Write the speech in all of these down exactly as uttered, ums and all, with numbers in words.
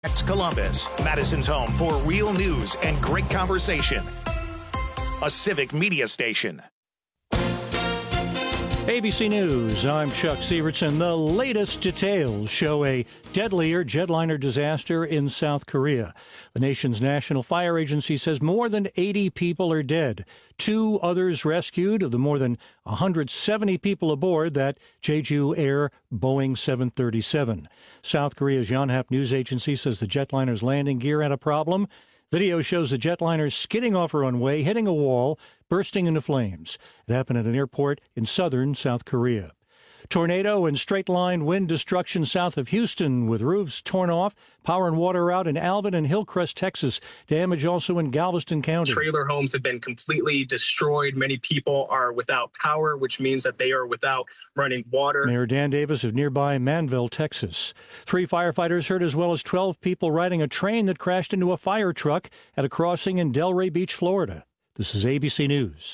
Columbus, Madison's home for real news and great conversation. A civic media station. A B C News, I'm Chuck Sievertson. The latest details show a deadlier jetliner disaster in South Korea. The nation's National Fire Agency says more than eighty people are dead. Two others rescued of the more than one hundred seventy people aboard that Jeju Air Boeing seven thirty-seven. South Korea's Yonhap news agency says the jetliner's landing gear had a problem. Video shows the jetliner skidding off a runway, hitting a wall, bursting into flames. It happened at an airport in southern South Korea. Tornado and straight-line wind destruction south of Houston with roofs torn off, power and water out in Alvin and Hillcrest, Texas. Damage also in Galveston County. Trailer homes have been completely destroyed. Many people are without power, which means that they are without running water. Mayor Dan Davis of nearby Manville, Texas. Three firefighters hurt as well as twelve people riding a train that crashed into a fire truck at a crossing in Delray Beach, Florida. This is A B C News.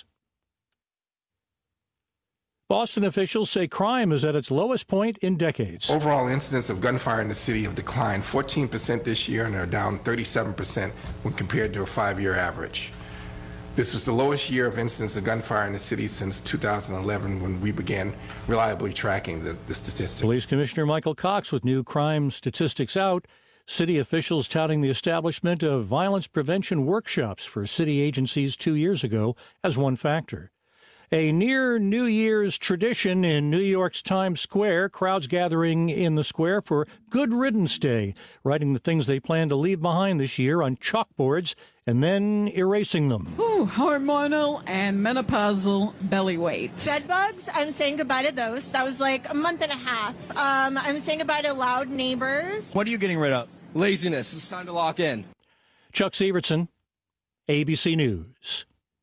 Boston officials say crime is at its lowest point in decades. Overall incidents of gunfire in the city have declined fourteen percent this year and are down thirty-seven percent when compared to a five-year average. This was the lowest year of incidents of gunfire in the city since two thousand eleven, when we began reliably tracking the, the statistics. Police Commissioner Michael Cox with new crime statistics out. City officials touting the establishment of violence prevention workshops for city agencies two years ago as one factor. A near New Year's tradition in New York's Times Square, crowds gathering in the square for Good Riddance Day, writing the things they plan to leave behind this year on chalkboards and then erasing them. Ooh, hormonal and menopausal belly weight. Bed bugs, I'm saying goodbye to those. That was like a month and a half. Um, I'm saying goodbye to loud neighbors. What are you getting rid of? Laziness. It's time to lock in. Chuck Sievertson, A B C News.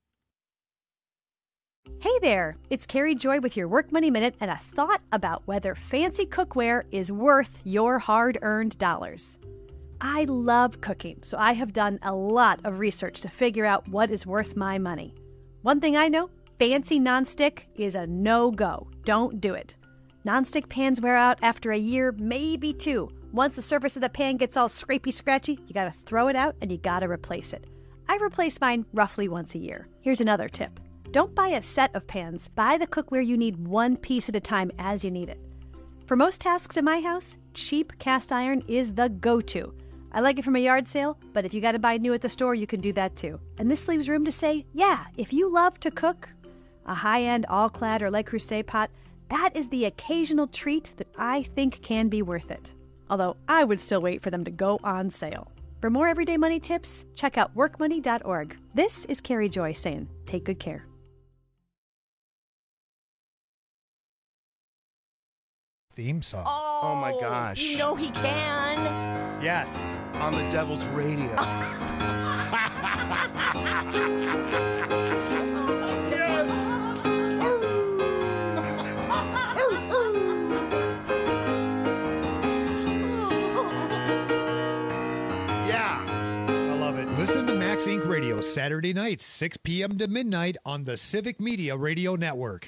Hey there, it's Carrie Joy with your Work Money Minute and a thought about whether fancy cookware is worth your hard-earned dollars. I love cooking, so I have done a lot of research to figure out what is worth my money. One thing I know, fancy nonstick is a no-go. Don't do it. Nonstick pans wear out after a year, maybe two. Once the surface of the pan gets all scrapey-scratchy, you gotta throw it out and you gotta replace it. I replace mine roughly once a year. Here's another tip. Don't buy a set of pans. Buy the cookware you need one piece at a time as you need it. For most tasks in my house, cheap cast iron is the go-to. I like it from a yard sale, but if you got to buy new at the store, you can do that too. And this leaves room to say, yeah, if you love to cook, a high-end all-clad or Le Creuset pot, that is the occasional treat that I think can be worth it. Although I would still wait for them to go on sale. For more everyday money tips, check out work money dot org. This is Carrie Joy saying, take good care. Theme song. Oh, oh my gosh. You know he can. Yes, on the Devil's Radio. Yes. Yeah. I love it. Listen to Max Incorporated. Radio Saturday nights, six p.m. to midnight on the Civic Media Radio Network.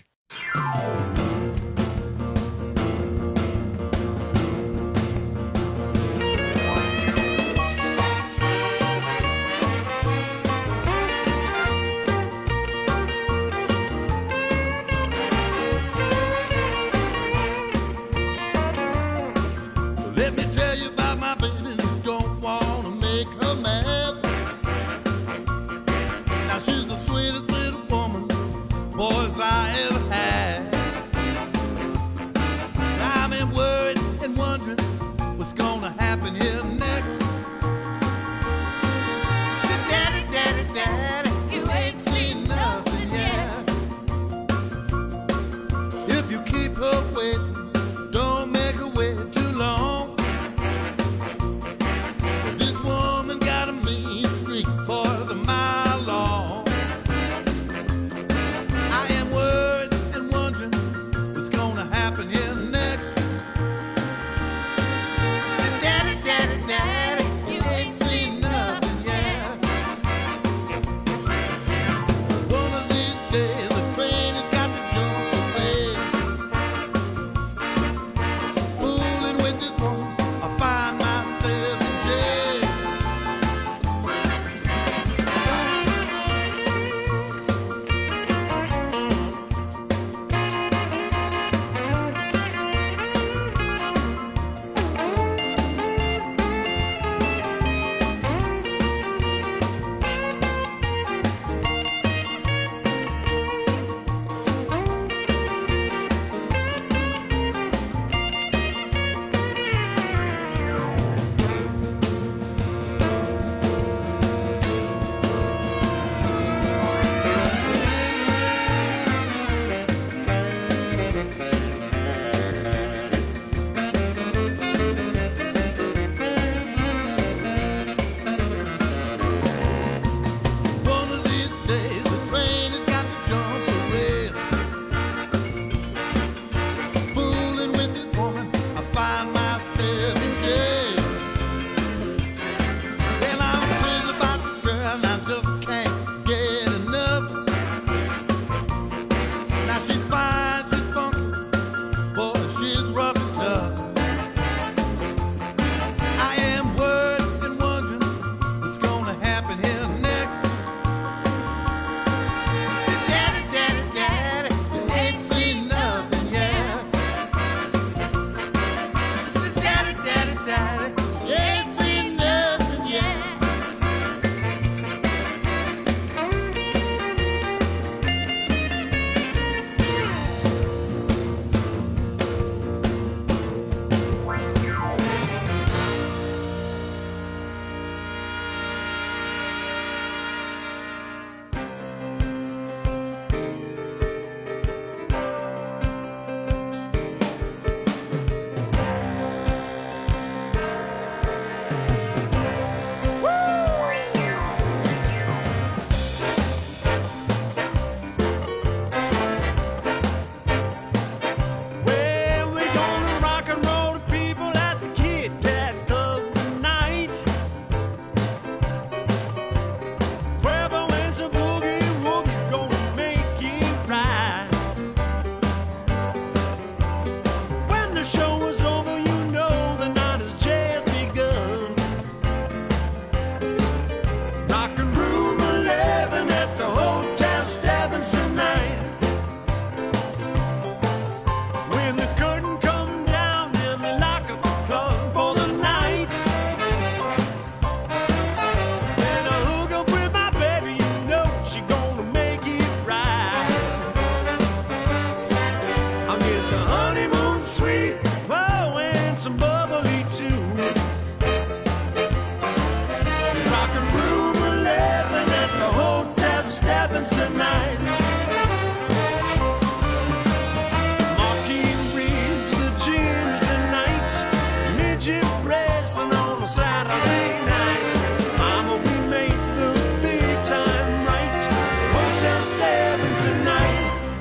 Saturday night. Mama, we made the big time right. Hotel Stebbins tonight.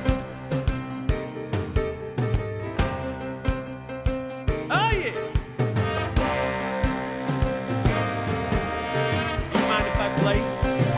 Oh yeah. You mind if I play?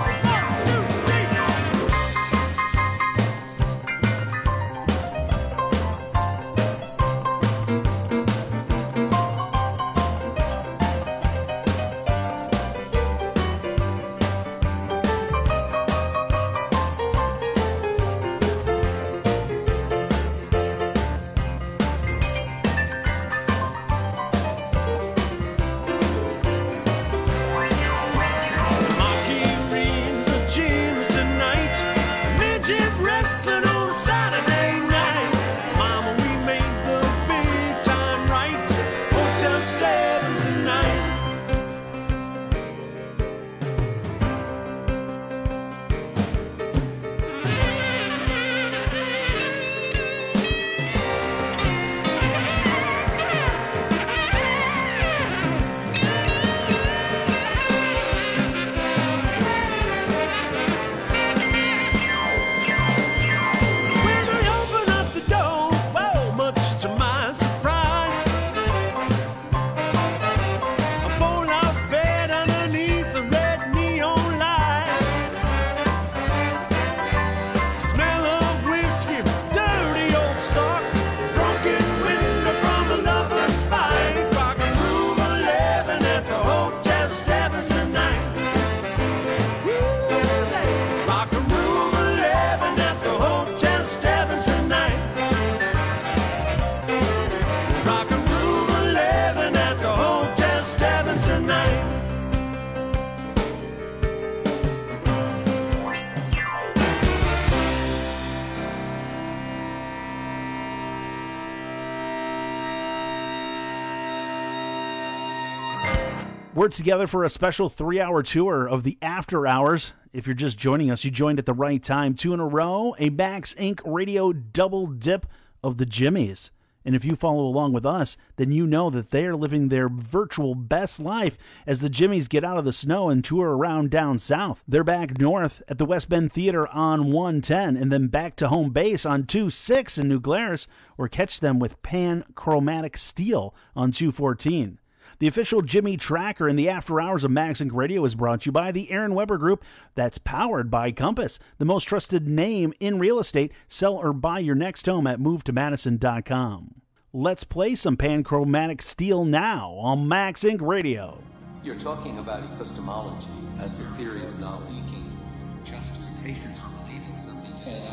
We're together for a special three-hour tour of the After Hours. If you're just joining us, you joined at the right time. Two in a row, a Max Incorporated radio double dip of the Jimmies. And if you follow along with us, then you know that they are living their virtual best life as the Jimmies get out of the snow and tour around down south. They're back north at the West Bend Theater on one ten, and then back to home base on two six in New Glarus, or catch them with Pan Chromatic Steel on two fourteen. The official Jimmy Tracker in the After Hours of Max Incorporated Radio is brought to you by the Aaron Weber Group, that's powered by Compass, the most trusted name in real estate. Sell or buy your next home at move to madison dot com. Let's play some Panchromatic Steel now on Max Incorporated Radio. You're talking about epistemology as the theory of knowledge. Speaking, justification for believing something is an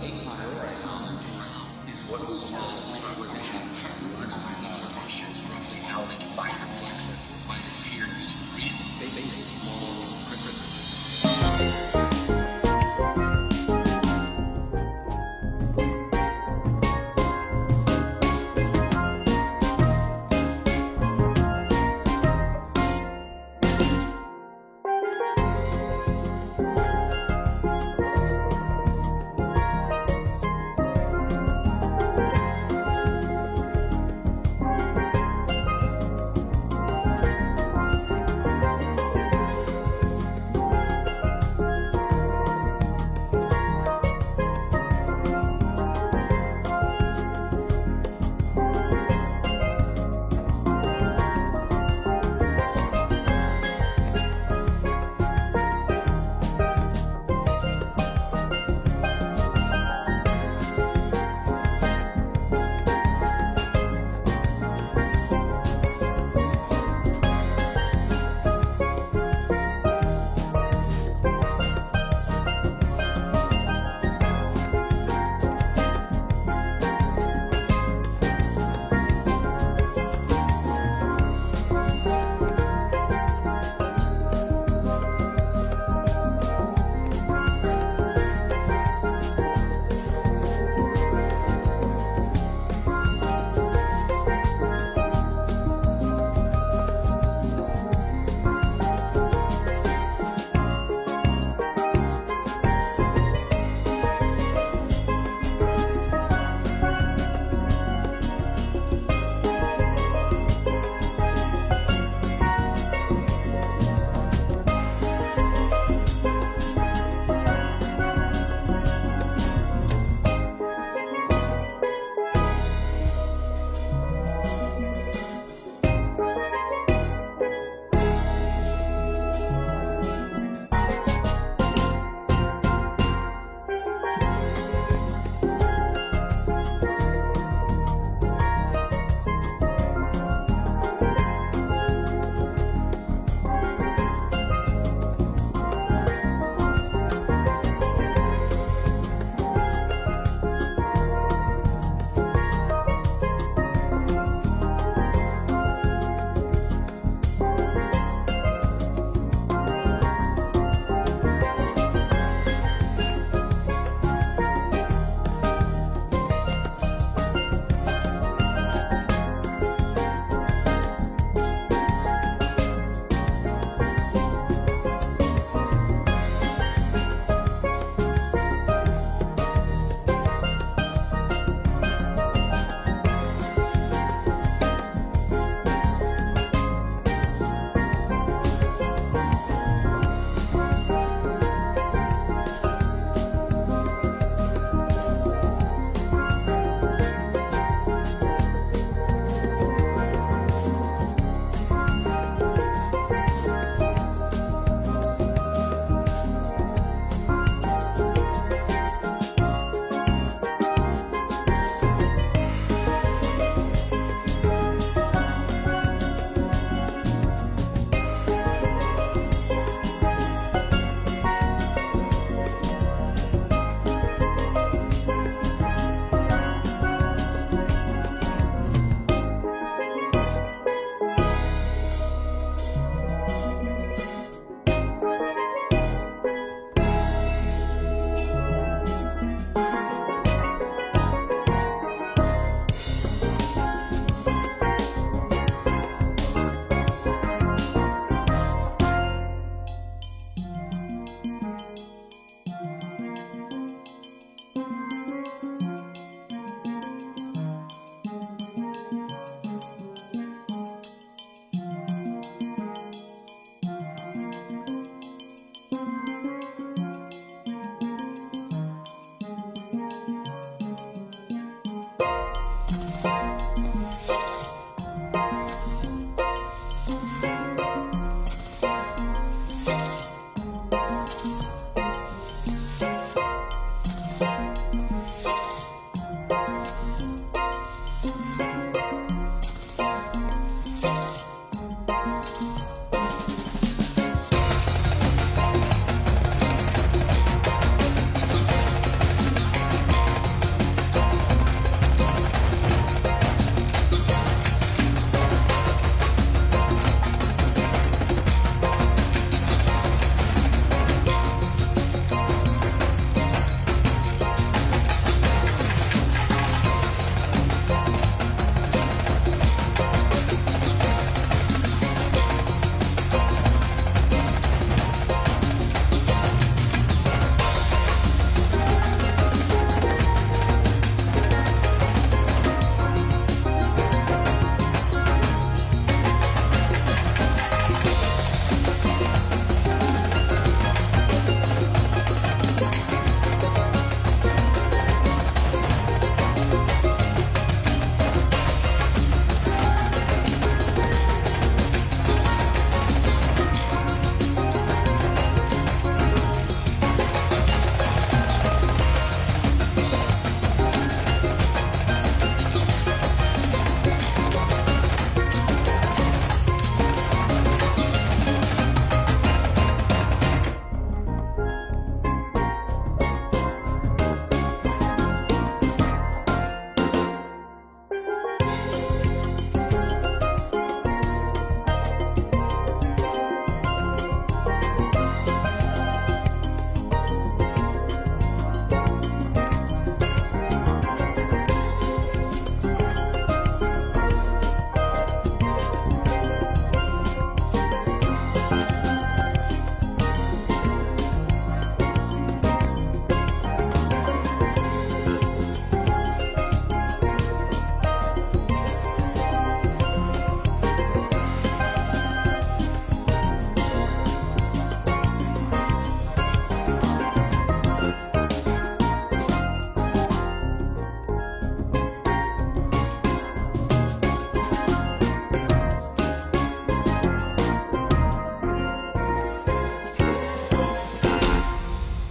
a knowledge is what is knowledge by reflection, by the sheer use of reason, basic moral principles.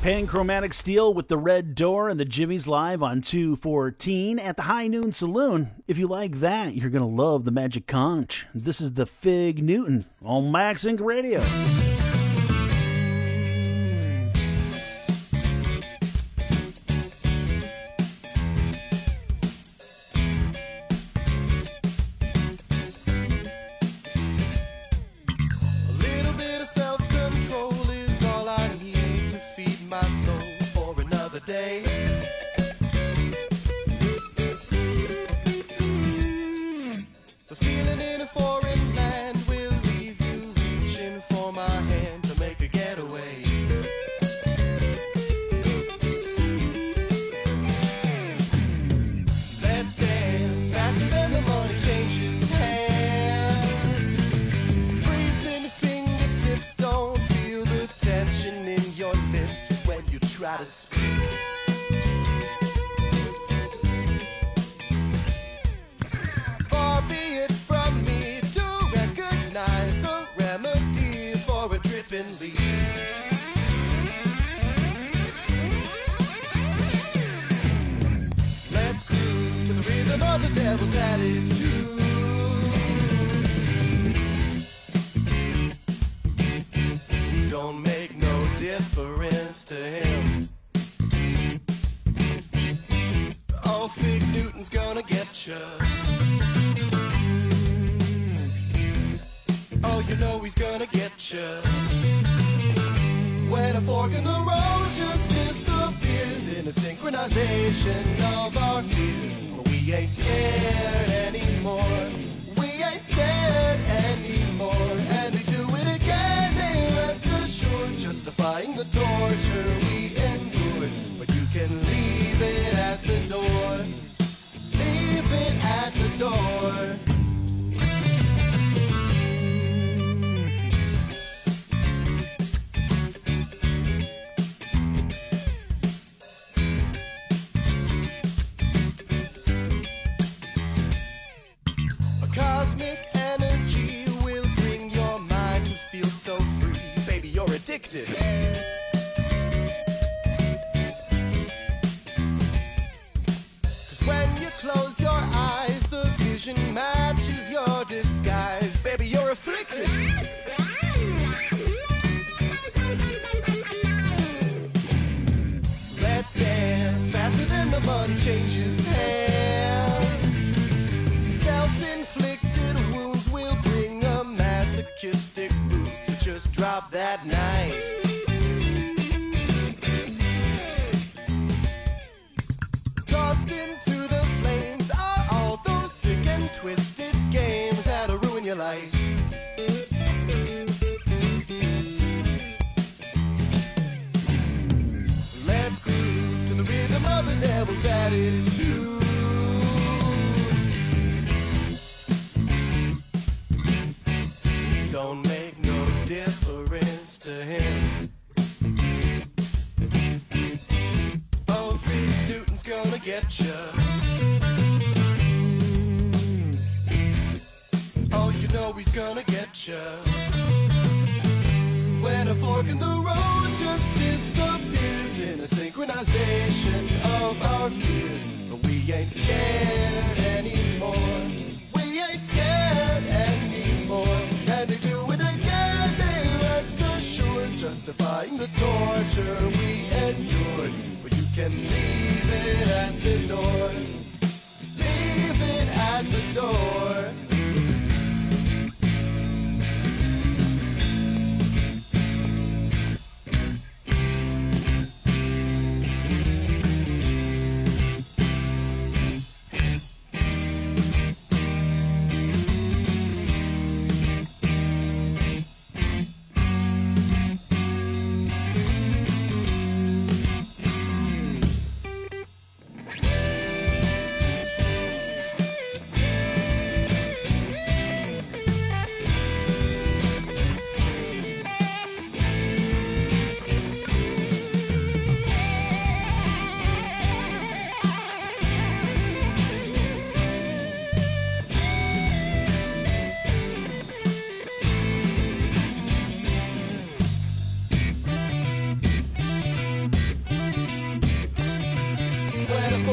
Panchromatic Steel with the Red Door and the Jimmy's live on two fourteen at the High Noon Saloon. If you like that, you're going to love the Magic Conch. This is the Fig Newton on Max Inc Radio.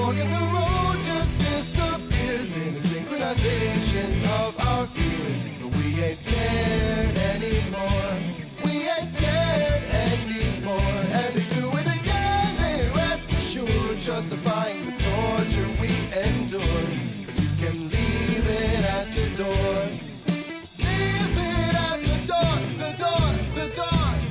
fork in the road just disappears in the synchronization of our fears. But we ain't scared anymore. We ain't scared anymore. And they do it again, they rest assured, justifying the torture we endure. But you can leave it at the door. Leave it at the door, the door, the door.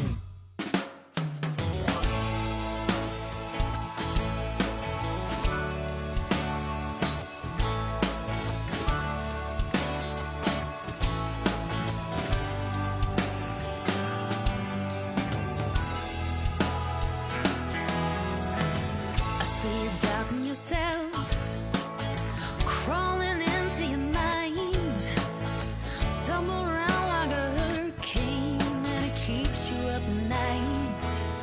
Yourself crawling into your mind, tumble around like a hurricane, and it keeps you up at night.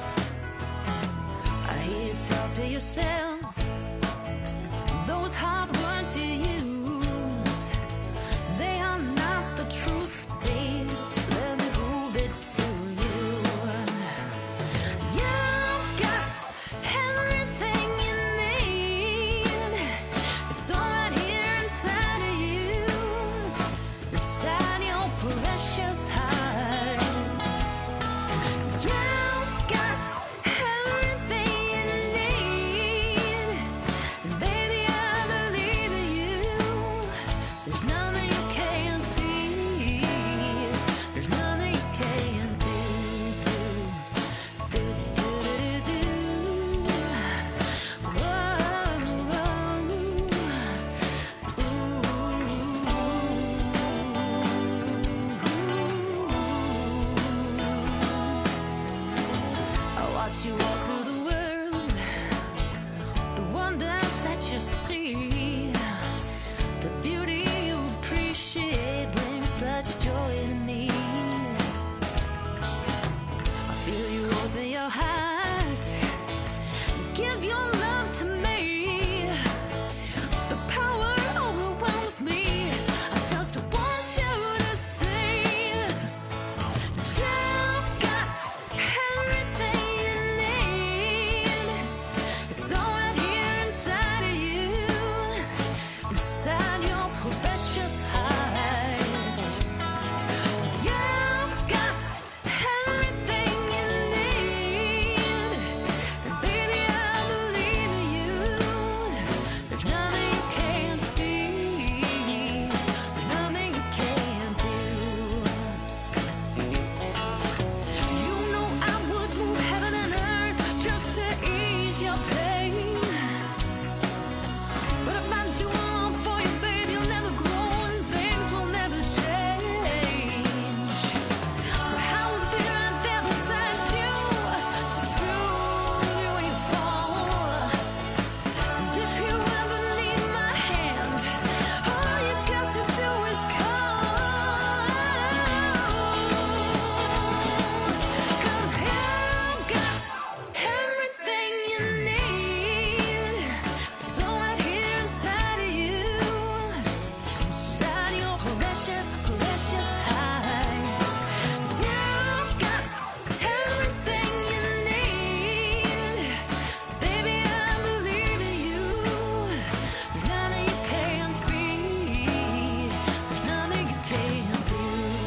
I hear you talk to yourself, those hard words you use, they are not the truth, babe. Let me prove it to you. You've got everything. It's all right here inside of you, inside your precious heart. You've got everything you need, and baby, I believe in you. There's nothing you can't be. There's nothing you can't do. Do, do, do, do. Whoa. Watch you walk through the world, the wonders that you see, the beauty you appreciate brings such joy to me. I feel you open your heart, give your love to me. The power overwhelms me. I just want you to see, you've got everything. It's all right here inside of you, inside your precious heart. You've got everything you need, and baby, I believe in you. There's nothing you can't be, nothing you can't do. You know I would move heaven and earth just to ease your pain. But if I do all for you, babe, you'll never grow and things will never change. But I will be right there beside you to soothe you when you fall. And if you ever need my hand, all you got to do is call. 'Cause you've got everything you need. It's all right here inside of you, inside your precious, precious heart. You've got everything you need, baby, I believe in you. There's nothing you can't be, there's nothing you can't do.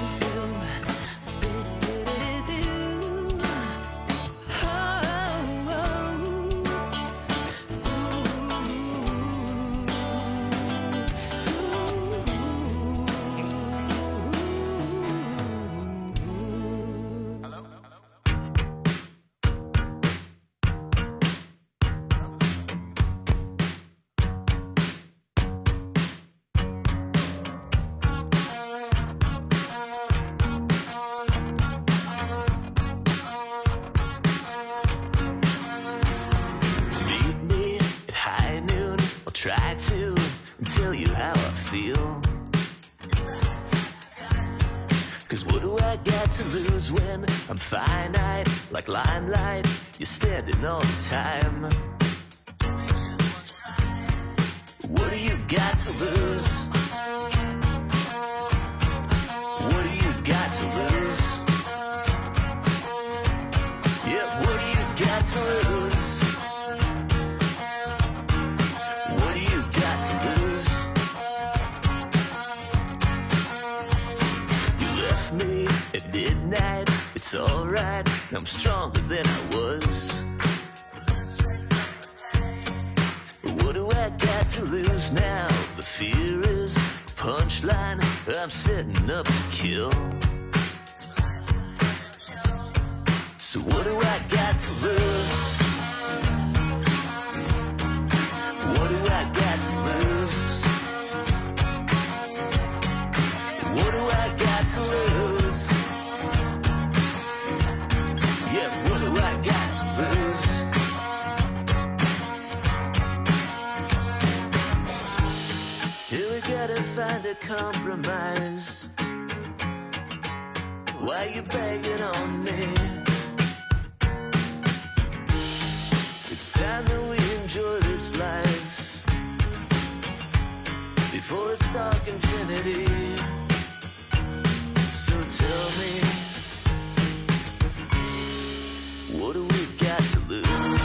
Meet me at high noon. I'll try to tell you how I feel. 'Cause what do I got to lose when I'm finite? Like limelight, you're standing all the time. What do you got to lose? What do you got to lose? Yeah, what do you got to lose? it's alright, I'm stronger than I was. What do I got to lose now? The fear is a punchline, I'm setting up to kill. So what do I got to lose? What do I got to lose? What do I got to lose? Yeah, what do I got to lose? Here we gotta find a compromise. Why you begging on me? It's time that we enjoy this life before it's dark infinity. So tell me, what do we got to lose?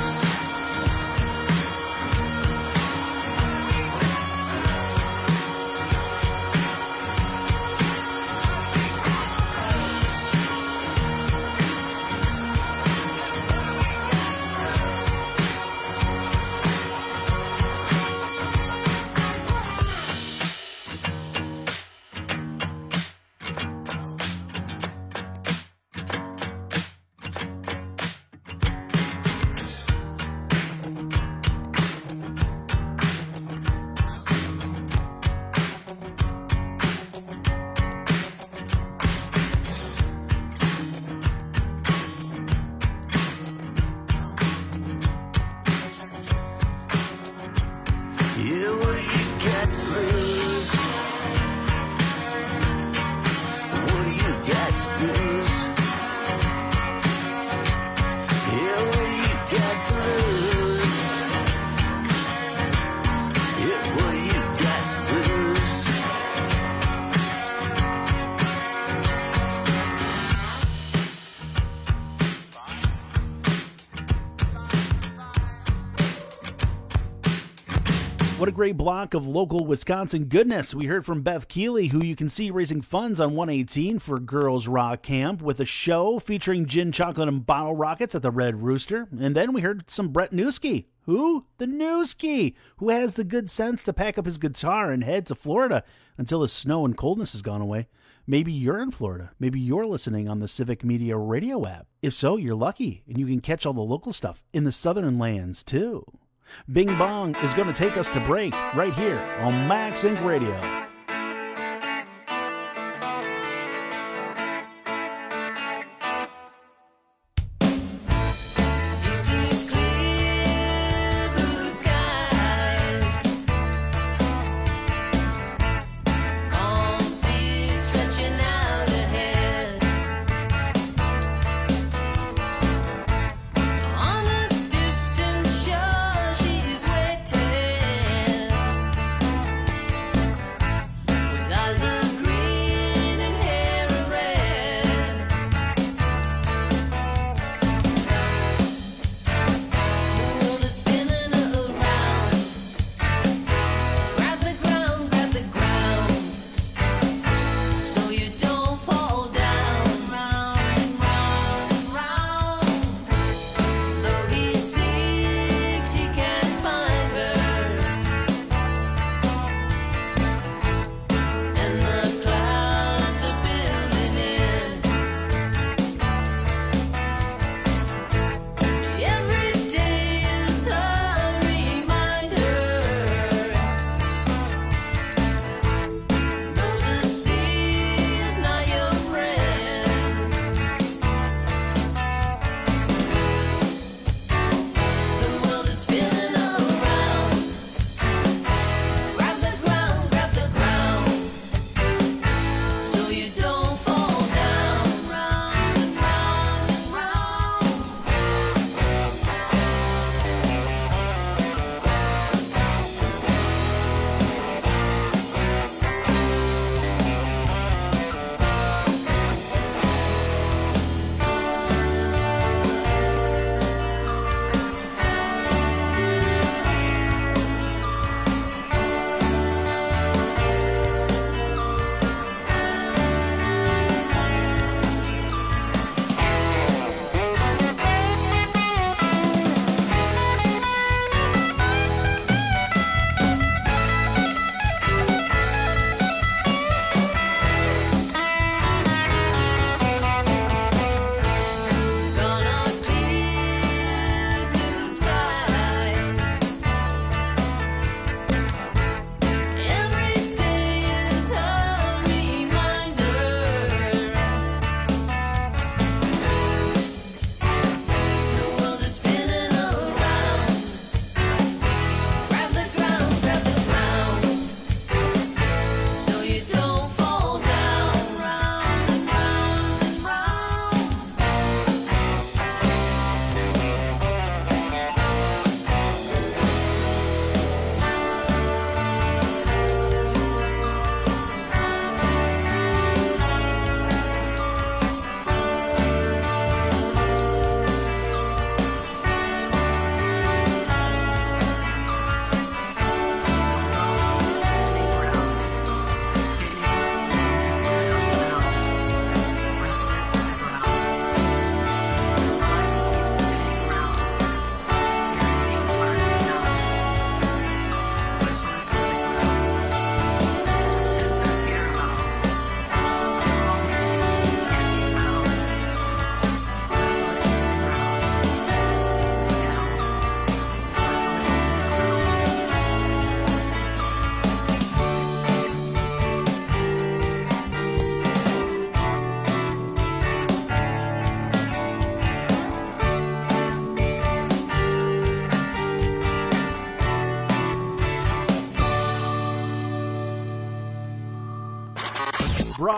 What a great block of local Wisconsin goodness. We heard from Beth Keeley, who you can see raising funds on one eighteen for Girls Rock Camp with a show featuring gin, chocolate, and bottle rockets at the Red Rooster. And then we heard some Brett Newski. Who? The Newski, who has the good sense to pack up his guitar and head to Florida until the snow and coldness has gone away. Maybe you're in Florida. Maybe you're listening on the Civic Media radio app. If so, you're lucky, and you can catch all the local stuff in the southern lands, too. Bing Bong is going to take us to break right here on Max Inc Radio.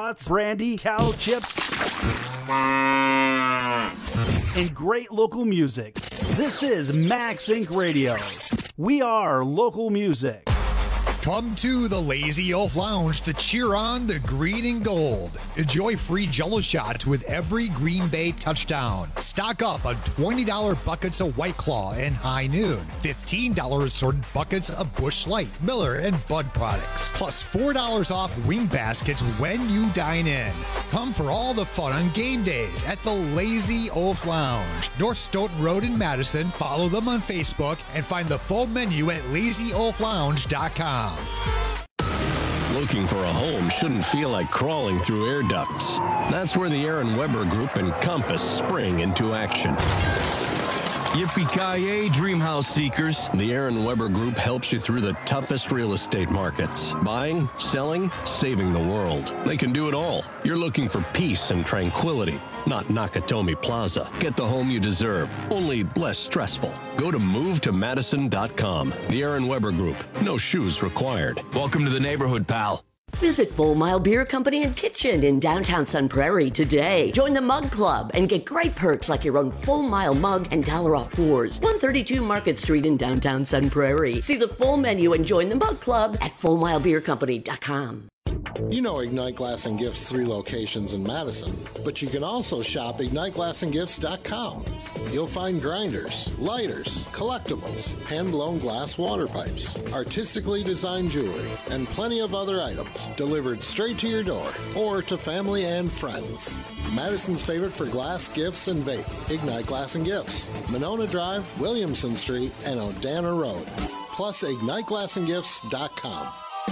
brats, brandy, cow chips, and great local music. This is Max Incorporated. Radio. We are local music. Come to the Lazy Oaf Lounge to cheer on the green and gold. Enjoy free Jello shots with every Green Bay touchdown. Stock up on twenty dollars buckets of White Claw and High Noon. fifteen dollars assorted buckets of Busch Light, Miller, and Bud products. Plus four dollars off wing baskets when you dine in. Come for all the fun on game days at the Lazy Oaf Lounge. North Stoughton Road in Madison. Follow them on Facebook and find the full menu at lazy oaf lounge dot com. Looking for a home shouldn't feel like crawling through air ducts. That's where the Aaron Weber Group and Compass spring into action. Yippee-ki-yay, dream house seekers. The Aaron Weber Group helps you through the toughest real estate markets. Buying, selling, saving the world. They can do it all. You're looking for peace and tranquility, not Nakatomi Plaza. Get the home you deserve, only less stressful. Go to move to madison dot com. The Aaron Weber Group. No shoes required. Welcome to the neighborhood, pal. Visit Full Mile Beer Company and Kitchen in downtown Sun Prairie today. Join the Mug Club and get great perks like your own Full Mile mug and dollar off pours. one thirty-two Market Street in downtown Sun Prairie. See the full menu and join the Mug Club at full mile beer company dot com. You know Ignite Glass and Gifts' three locations in Madison, but you can also shop ignite glass and gifts dot com. You'll find grinders, lighters, collectibles, hand-blown glass water pipes, artistically designed jewelry, and plenty of other items delivered straight to your door or to family and friends. Madison's favorite for glass, gifts, and vape, Ignite Glass and Gifts, Monona Drive, Williamson Street, and Odana Road. Plus ignite glass and gifts dot com.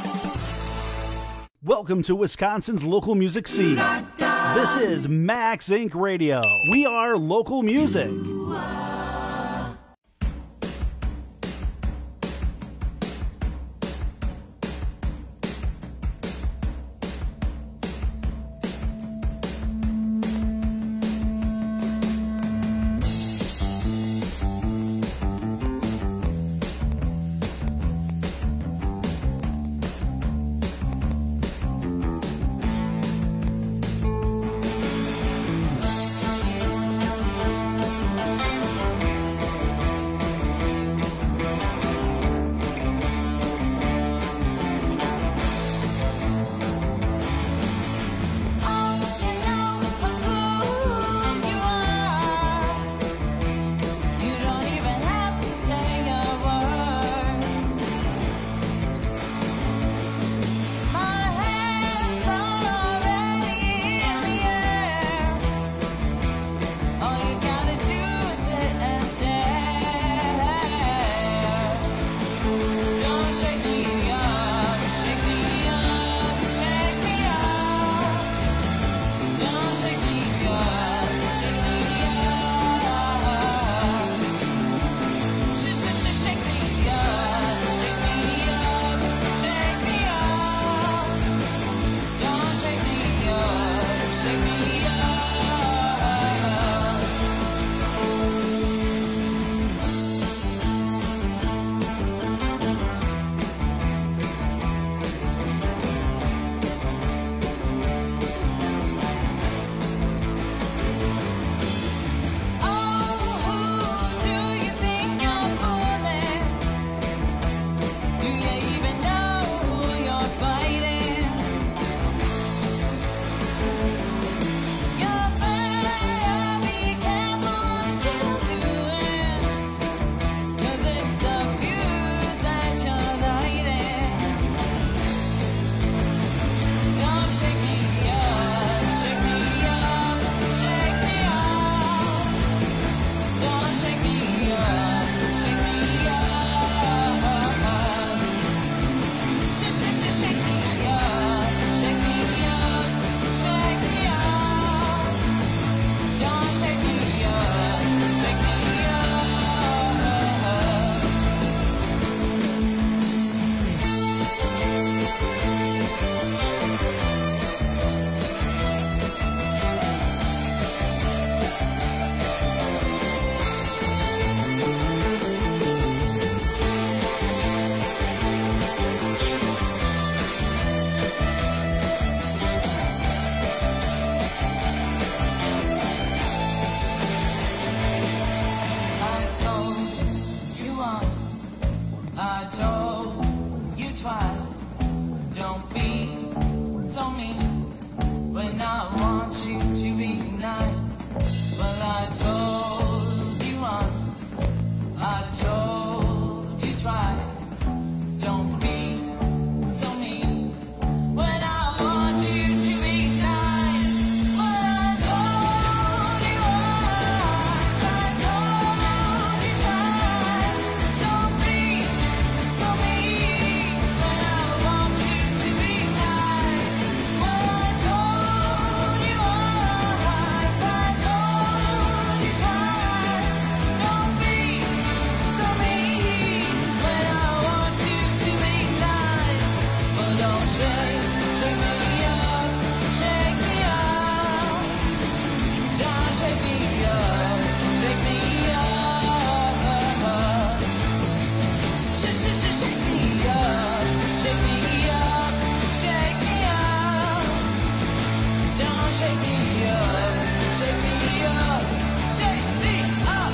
Welcome to Wisconsin's local music scene. This is Max Incorporated. Radio. We are local music. told you twice, don't be so mean when I want you to be nice. Well, I told you once, I told you twice, don't be so mean when I want you to be nice. Well, I told you once, I told you twice, don't be so mean when I want you to be nice. Well, I told you once, I told you twice, don't be so mean when I want you to be nice. Well, don't shake, shake me up, shake me up. Don't shake me up, shake me up. Shake, shake, shake, shake me up, shake me up, shake me up. Don't shake me up, shake me up, shake me up.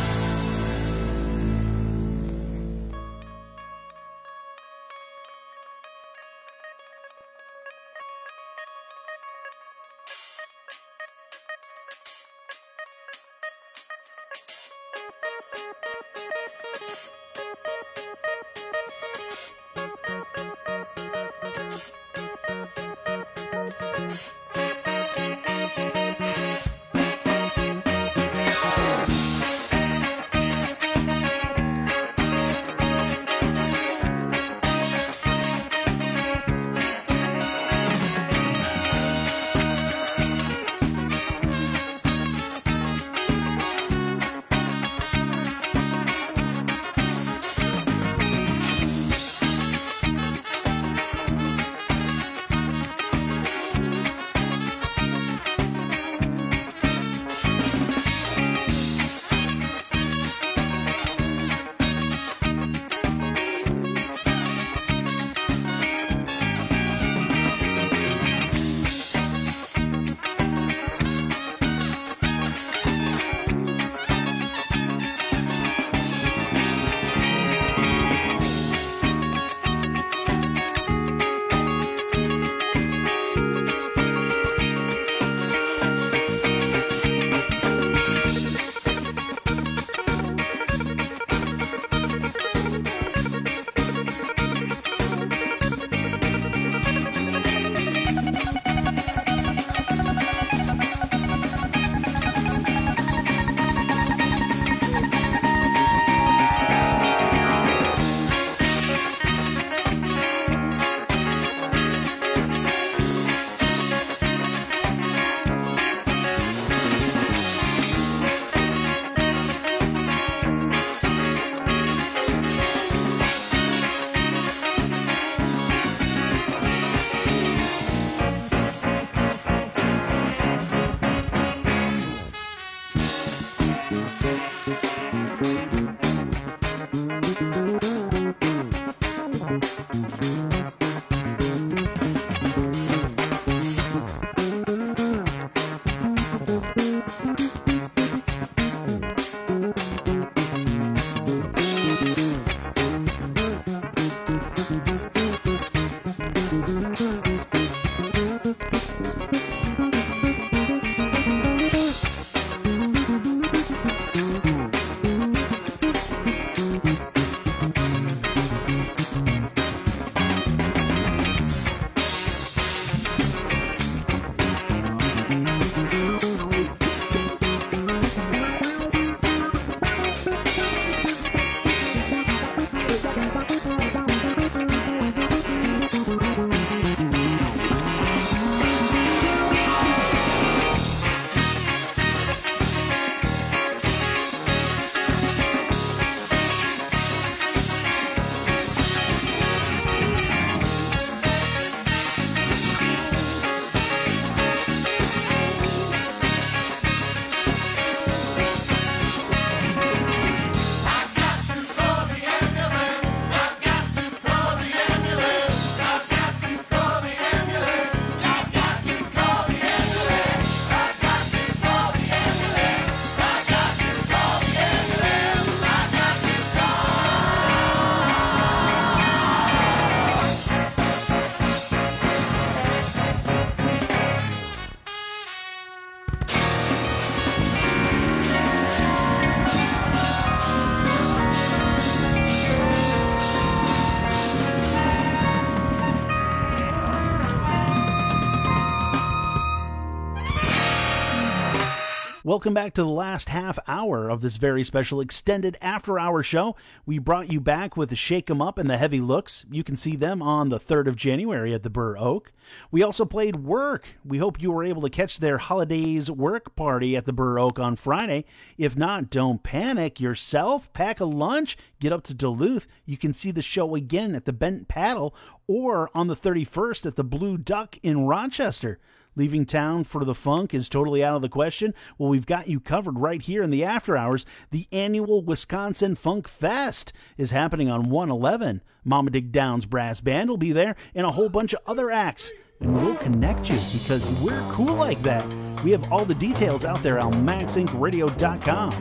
Welcome back to the last half hour of this very special extended after-hour show. We brought you back with the Shake 'em Up and the Heavy Looks. You can see them on the third of January at the Burr Oak. We also played Work. We hope you were able to catch their Holidays Work Party at the Burr Oak on Friday. If not, don't panic yourself. Pack a lunch, get up to Duluth. You can see the show again at the Bent Paddle or on the thirty-first at the Blue Duck in Rochester. Leaving town for the funk is totally out of the question. Well, we've got you covered right here in the after hours. The annual Wisconsin Funk Fest is happening on one eleven. Mama Dig Down's brass band will be there and a whole bunch of other acts. And we'll connect you because we're cool like that. We have all the details out there on max inc radio dot com.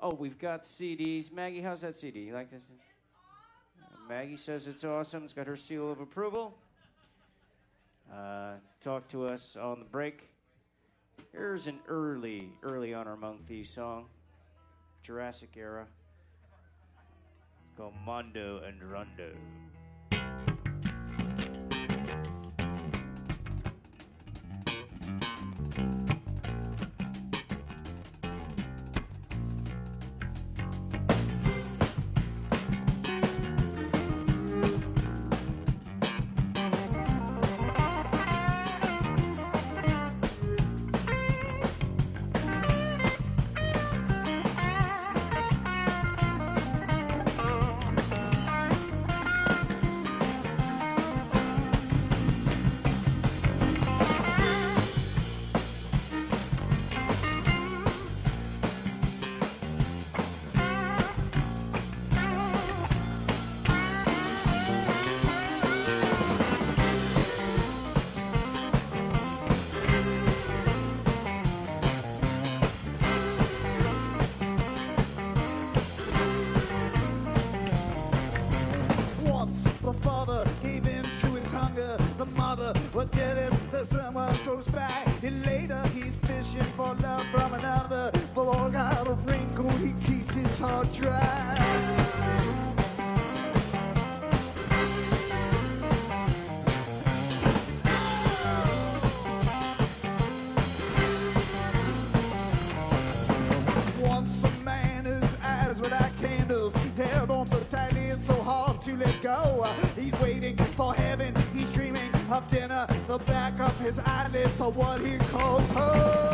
Oh, we've got C Ds. Maggie, how's that C D? You like this? Uh, Maggie says it's awesome. It's got her seal of approval. Uh, talk to us on the break. Here's an early, early Honor Among Thieves song. Jurassic era. It's called Mondo and Rondo. What he calls her.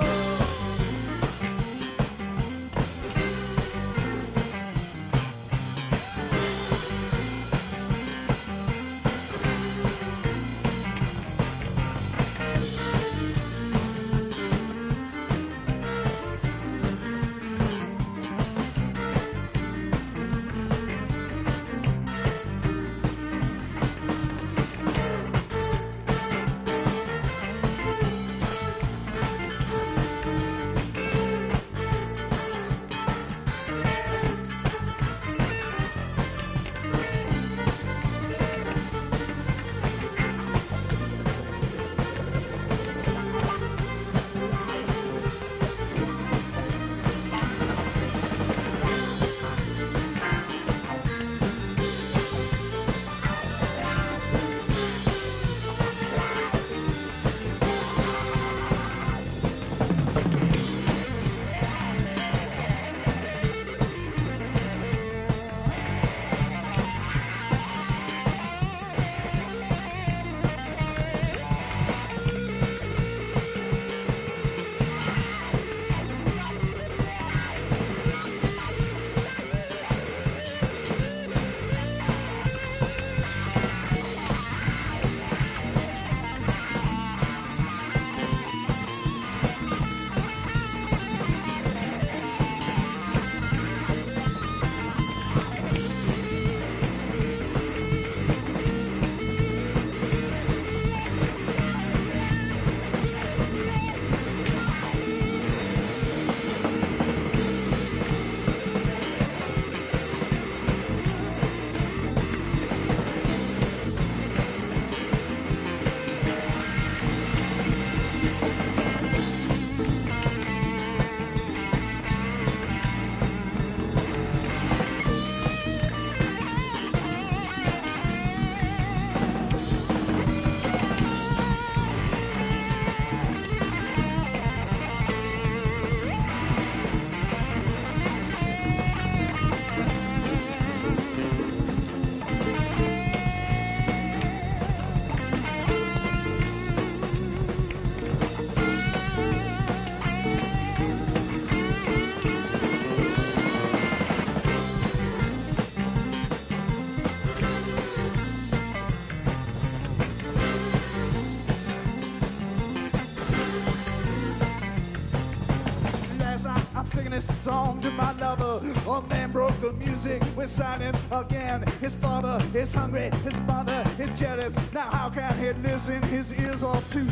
Song to my lover, a man broke the music with silence again. His father is hungry, his mother is jealous. Now how can he listen? His ears are too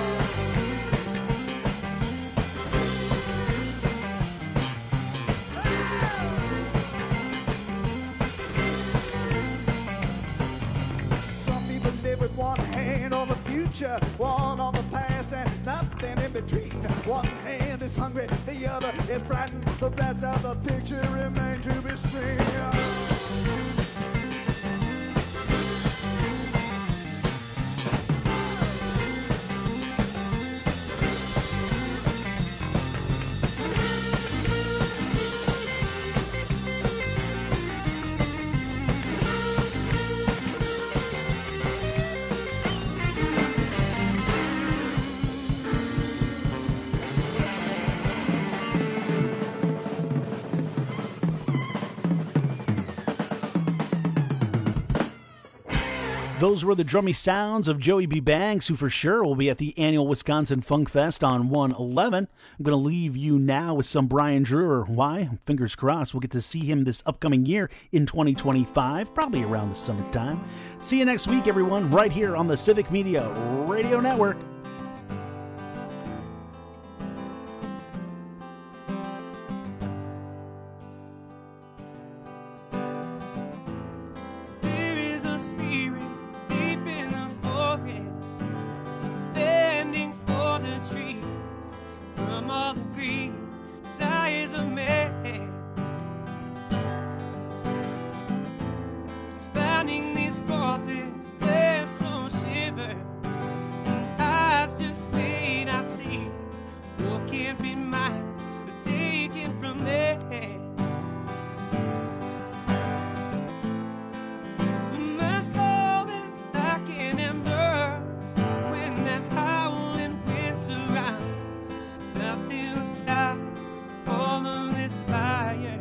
thin. hungry, the other is frightened. The rest of the picture remains to be seen. Those were the drummy sounds of Joey B. Banks, who for sure will be at the annual Wisconsin Funk Fest on one eleven. I'm going to leave you now with some Brian Drewer. Why? Fingers crossed we'll get to see him this upcoming year in twenty twenty-five, probably around the summertime. See you next week, everyone, right here on the Civic Media Radio Network. There is a spirit deep in the forest, bending for the trees from all the green sides of man. Finding these crosses where some shiver, eyes just made I see. What can't be mine, but taken from there. My soul is like an ember when that howling wind surrounds. Nothing will stop all of this fire.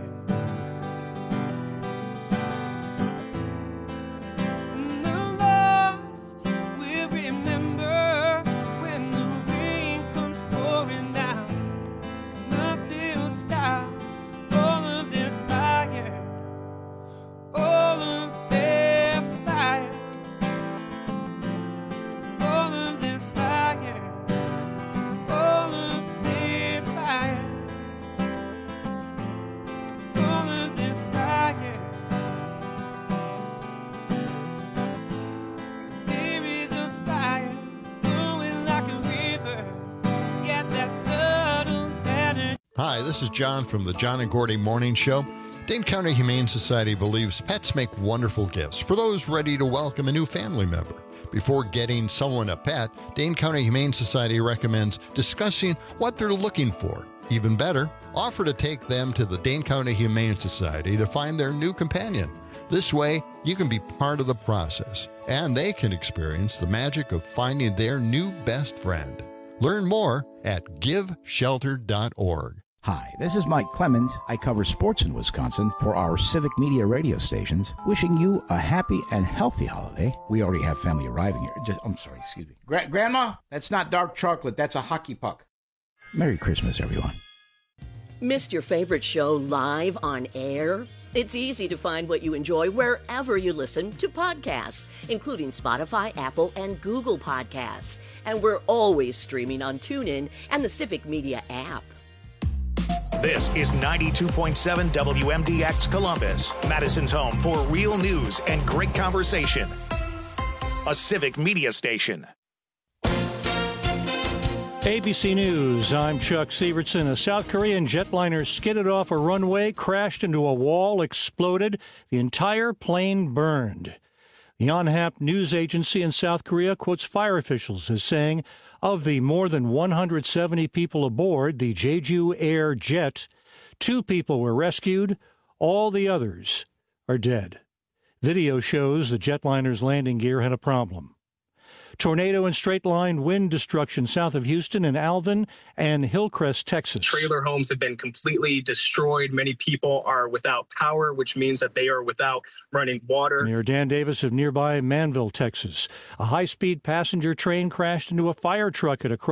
And the lost will remember when the rain comes pouring down. Nothing will stop all of their fire. All of their fire. All of their fire. All of their fire. All of their fire. There is a fire flowing like a river. Yet that subtle pattern. Hi, this is John from the John and Gordy Morning Show. Dane County Humane Society believes pets make wonderful gifts for those ready to welcome a new family member. Before getting someone a pet, Dane County Humane Society recommends discussing what they're looking for. Even better, offer to take them to the Dane County Humane Society to find their new companion. This way, you can be part of the process, and they can experience the magic of finding their new best friend. Learn more at give shelter dot org. Hi, this is Mike Clemens. I cover sports in Wisconsin for our Civic Media radio stations. Wishing you a happy and healthy holiday. We already have family arriving here. Just, I'm sorry, excuse me. Gra- Grandma, that's not dark chocolate. That's a hockey puck. Merry Christmas, everyone. Missed your favorite show live on air? It's easy to find what you enjoy wherever you listen to podcasts, including Spotify, Apple, and Google Podcasts. And we're always streaming on TuneIn and the Civic Media app. This is ninety-two point seven W M D X Columbus, Madison's home for real news and great conversation. A Civic Media station. A B C News, I'm Chuck Sievertson. A South Korean jetliner skidded off a runway, crashed into a wall, exploded. The entire plane burned. The Yonhap news agency in South Korea quotes fire officials as saying, of the more than one hundred seventy people aboard the Jeju Air jet, two people were rescued. All the others are dead. Video shows the jetliner's landing gear had a problem. Tornado and straight-line wind destruction south of Houston in Alvin and Hillcrest, Texas. Trailer homes have been completely destroyed. Many people are without power, which means that they are without running water. Mayor Dan Davis of nearby Manville, Texas. A high-speed passenger train crashed into a fire truck at a